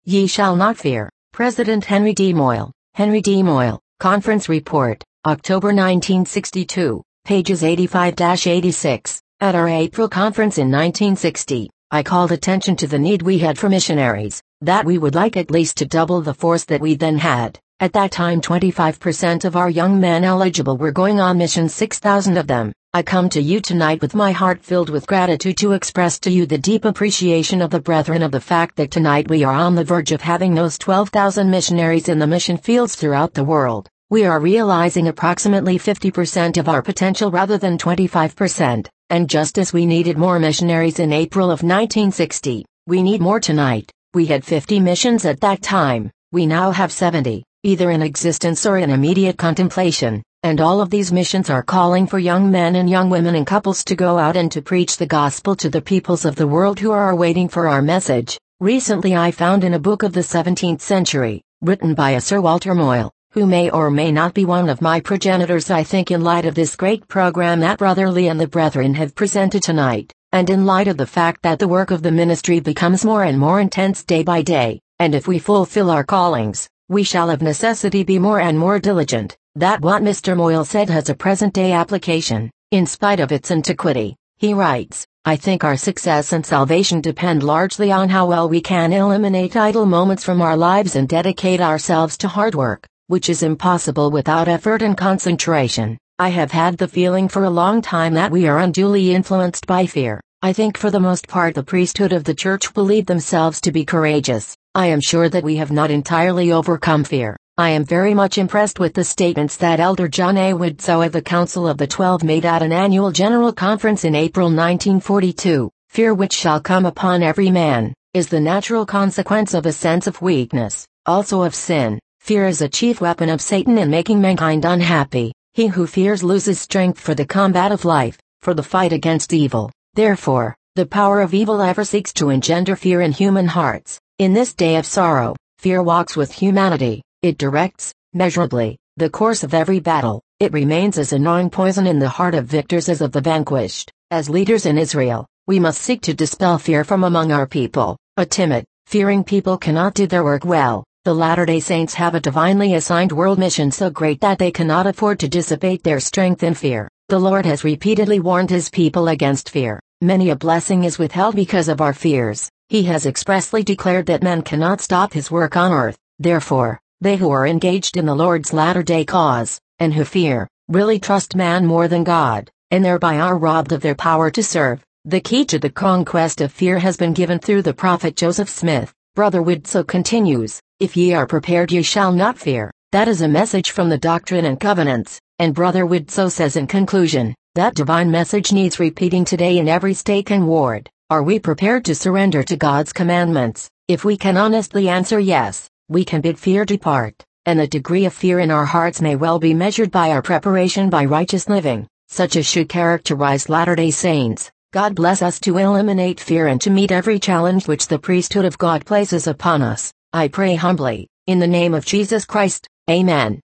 Ye shall not fear. President Henry D. Moyle. Henry D. Moyle, Conference Report, October 1962, pages 85-86. At our April conference in 1960, I called attention to the need we had for missionaries, that we would like at least to double the force that we then had. At that time 25% of our young men eligible were going on mission, 6,000 of them. I come to you tonight with my heart filled with gratitude to express to you the deep appreciation of the brethren of the fact that tonight we are on the verge of having those 12,000 missionaries in the mission fields throughout the world. We are realizing approximately 50% of our potential rather than 25%, and just as we needed more missionaries in April of 1960, we need more tonight. We had 50 missions at that time, we now have 70, either in existence or in immediate contemplation. And all of these missions are calling for young men and young women and couples to go out and to preach the gospel to the peoples of the world who are waiting for our message. Recently I found in a book of the 17th century, written by a Sir Walter Moyle, who may or may not be one of my progenitors. I think in light of this great program that Brother Lee and the brethren have presented tonight, and in light of the fact that the work of the ministry becomes more and more intense day by day, and if we fulfill our callings, we shall of necessity be more and more diligent, that what Mr. Moyle said has a present-day application, in spite of its antiquity. He writes, I think our success and salvation depend largely on how well we can eliminate idle moments from our lives and dedicate ourselves to hard work, which is impossible without effort and concentration. I have had the feeling for a long time that we are unduly influenced by fear. I think for the most part the priesthood of the church believe themselves to be courageous. I am sure that we have not entirely overcome fear. I am very much impressed with the statements that Elder John A. Widtsoe of the Council of the 12 made at an annual general conference in April 1942. Fear which shall come upon every man, is the natural consequence of a sense of weakness, also of sin. Fear is a chief weapon of Satan in making mankind unhappy. He who fears loses strength for the combat of life, for the fight against evil. Therefore, the power of evil ever seeks to engender fear in human hearts. In this day of sorrow, fear walks with humanity. It directs, measurably, the course of every battle. It remains as a gnawing poison in the heart of victors as of the vanquished. As leaders in Israel, we must seek to dispel fear from among our people. A timid, fearing people cannot do their work well. The Latter-day Saints have a divinely assigned world mission so great that they cannot afford to dissipate their strength in fear. The Lord has repeatedly warned his people against fear. Many a blessing is withheld because of our fears. He has expressly declared that men cannot stop his work on earth. Therefore, they who are engaged in the Lord's latter-day cause, and who fear, really trust man more than God, and thereby are robbed of their power to serve. The key to the conquest of fear has been given through the prophet Joseph Smith. Brother Widtsoe continues, if ye are prepared ye shall not fear. That is a message from the Doctrine and Covenants, and Brother Widtsoe says in conclusion, that divine message needs repeating today in every stake and ward. Are we prepared to surrender to God's commandments? If we can honestly answer yes, we can bid fear depart, and the degree of fear in our hearts may well be measured by our preparation by righteous living, such as should characterize Latter-day Saints. God bless us to eliminate fear and to meet every challenge which the priesthood of God places upon us. I pray humbly, in the name of Jesus Christ, Amen.